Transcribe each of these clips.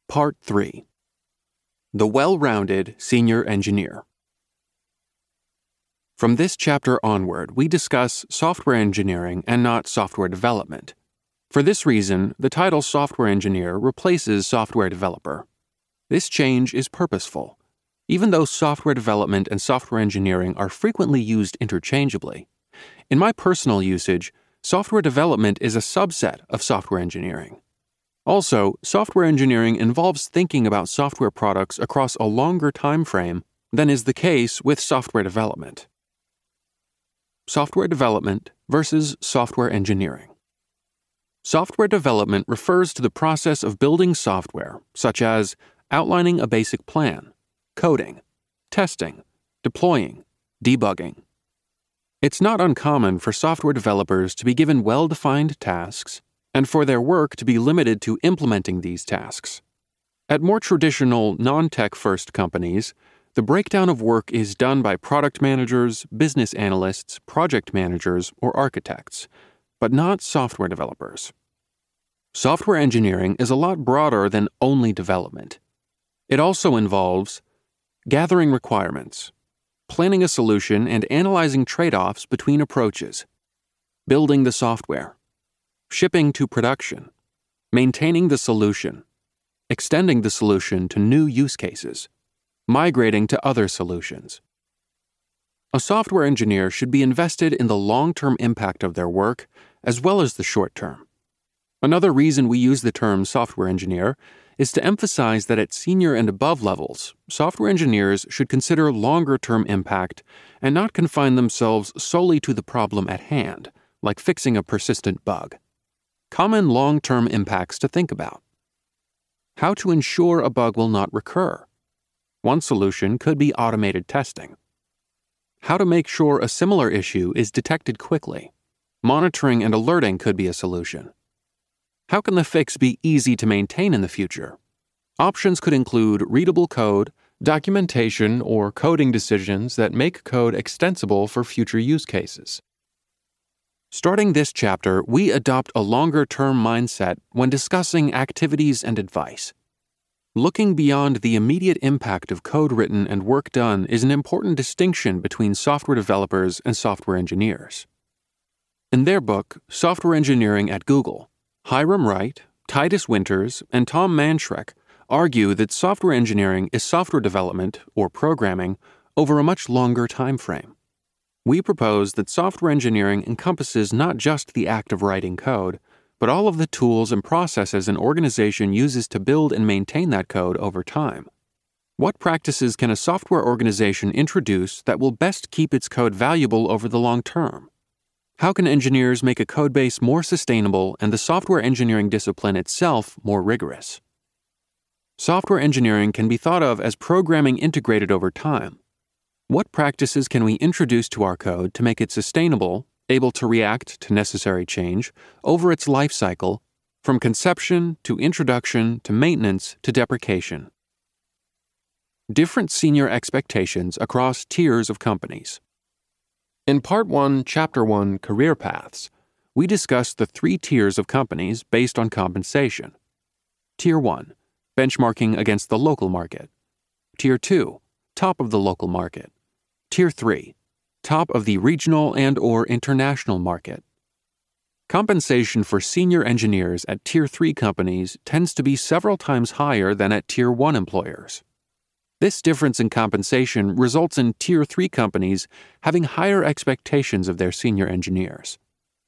Part 3. The Well-Rounded Senior Engineer. From this chapter onward, we discuss software engineering and not software development. For this reason, the title software engineer replaces software developer. This change is purposeful. Even though software development and software engineering are frequently used interchangeably, in my personal usage, software development is a subset of software engineering. Also, software engineering involves thinking about software products across a longer time frame than is the case with software development. Software development versus software engineering. Software development refers to the process of building software, such as outlining a basic plan, coding, testing, deploying, debugging. It's not uncommon for software developers to be given well-defined tasks and for their work to be limited to implementing these tasks. At more traditional, non-tech-first companies, the breakdown of work is done by product managers, business analysts, project managers, or architects, but not software developers. Software engineering is a lot broader than only development. It also involves gathering requirements, planning a solution and analyzing trade-offs between approaches, building the software, shipping to production, maintaining the solution, extending the solution to new use cases, migrating to other solutions. A software engineer should be invested in the long-term impact of their work as well as the short-term. Another reason we use the term software engineer is to emphasize that at senior and above levels, software engineers should consider longer-term impact and not confine themselves solely to the problem at hand, like fixing a persistent bug. Common long-term impacts to think about. How to ensure a bug will not recur. One solution could be automated testing. How to make sure a similar issue is detected quickly. Monitoring and alerting could be a solution. How can the fix be easy to maintain in the future? Options could include readable code, documentation, or coding decisions that make code extensible for future use cases. Starting this chapter, we adopt a longer-term mindset when discussing activities and advice. Looking beyond the immediate impact of code written and work done is an important distinction between software developers and software engineers. In their book, Software Engineering at Google, Hiram Wright, Titus Winters, and Tom Manschreck argue that software engineering is software development, or programming, over a much longer time frame. We propose that software engineering encompasses not just the act of writing code, but all of the tools and processes an organization uses to build and maintain that code over time. What practices can a software organization introduce that will best keep its code valuable over the long term? How can engineers make a codebase more sustainable and the software engineering discipline itself more rigorous? Software engineering can be thought of as programming integrated over time. What practices can we introduce to our code to make it sustainable, able to react to necessary change over its life cycle, from conception to introduction to maintenance to deprecation? Different senior expectations across tiers of companies. In Part 1, Chapter 1, Career Paths, we discussed the 3 tiers of companies based on compensation. Tier 1, benchmarking against the local market. Tier 2, top of the local market. Tier 3, top of the regional and/or international market. Compensation for senior engineers at Tier 3 companies tends to be several times higher than at Tier 1 employers. This difference in compensation results in Tier 3 companies having higher expectations of their senior engineers.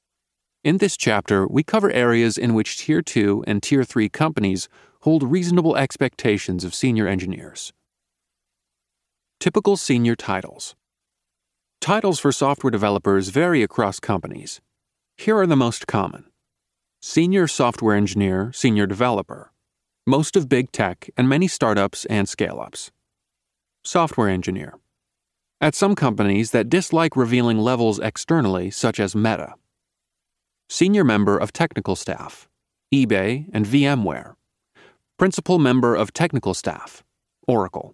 In this chapter, we cover areas in which Tier 2 and Tier 3 companies hold reasonable expectations of senior engineers. Typical senior titles. Titles for software developers vary across companies. Here are the most common. Senior software engineer, senior developer. Most of big tech and many startups and scale-ups. Software engineer. At some companies that dislike revealing levels externally, such as Meta. Senior member of technical staff. eBay and VMware. Principal member of technical staff. Oracle.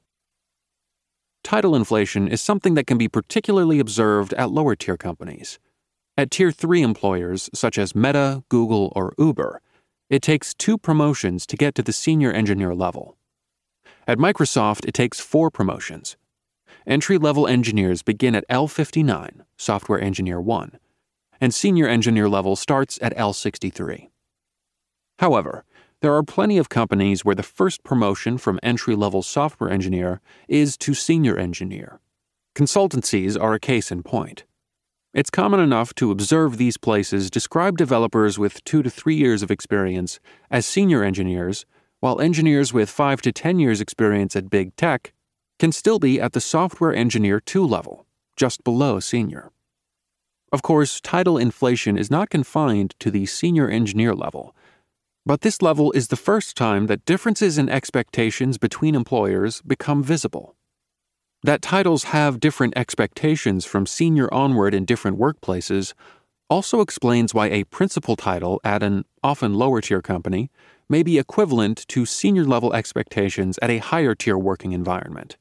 Title inflation is something that can be particularly observed at lower-tier companies. At Tier 3 employers such as Meta, Google, or Uber, It takes 2 promotions to get to the senior engineer level. At Microsoft, it takes 4 promotions. Entry-level engineers begin at L59, Software Engineer 1, and senior engineer level starts at L63. However, there are plenty of companies where the first promotion from entry-level software engineer is to senior engineer. Consultancies are a case in point. It's common enough to observe these places describe developers with 2 to 3 years of experience as senior engineers, while engineers with 5 to 10 years experience at big tech can still be at the software engineer 2 level, just below senior. Of course, title inflation is not confined to the senior engineer level, but this level is the first time that differences in expectations between employers become visible. That titles have different expectations from senior onward in different workplaces also explains why a principal title at an often lower-tier company may be equivalent to senior-level expectations at a higher-tier working environment.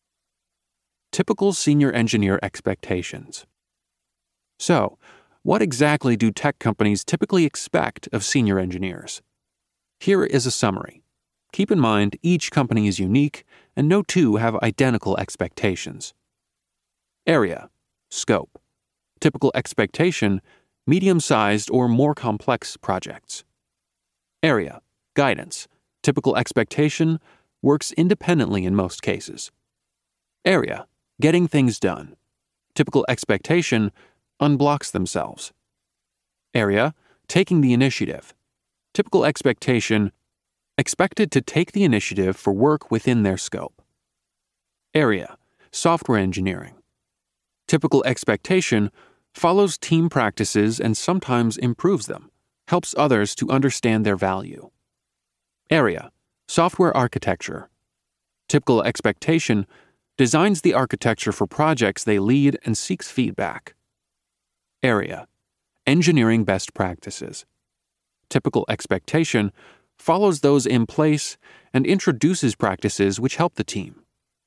Typical senior engineer expectations. So, what exactly do tech companies typically expect of senior engineers? Here is a summary. Keep in mind, each company is unique, and no two have identical expectations. Area, scope. Typical expectation, medium-sized or more complex projects. Area, guidance. Typical expectation, works independently in most cases. Area, getting things done. Typical expectation, unblocks themselves. Area, taking the initiative. Typical expectation, expected to take the initiative for work within their scope. Area, software engineering. Typical expectation, follows team practices and sometimes improves them, helps others to understand their value. Area, software architecture. Typical expectation, designs the architecture for projects they lead and seeks feedback. Area, engineering best practices. Typical expectation, follows those in place and introduces practices which help the team.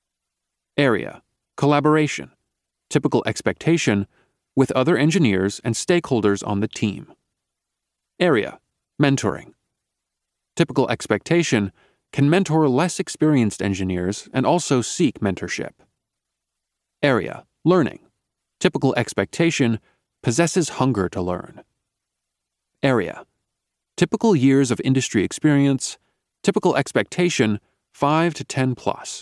Area, collaboration. Typical expectation, with other engineers and stakeholders on the team. Area, mentoring. Typical expectation, can mentor less experienced engineers and also seek mentorship. Area, learning. Typical expectation, possesses hunger to learn. Area, typical years of industry experience. Typical expectation, 5 to 10 plus.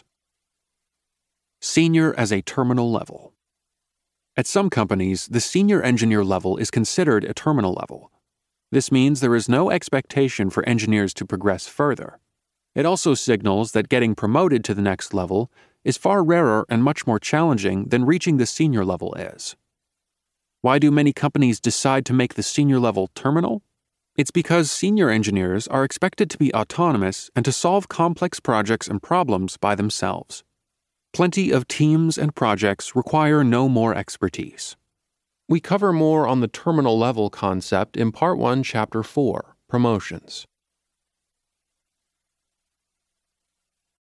Senior as a terminal level. At some companies, the senior engineer level is considered a terminal level. This means there is no expectation for engineers to progress further. It also signals that getting promoted to the next level is far rarer and much more challenging than reaching the senior level is. Why do many companies decide to make the senior level terminal? It's because senior engineers are expected to be autonomous and to solve complex projects and problems by themselves. Plenty of teams and projects require no more expertise. We cover more on the terminal level concept in Part 1, Chapter 4, Promotions.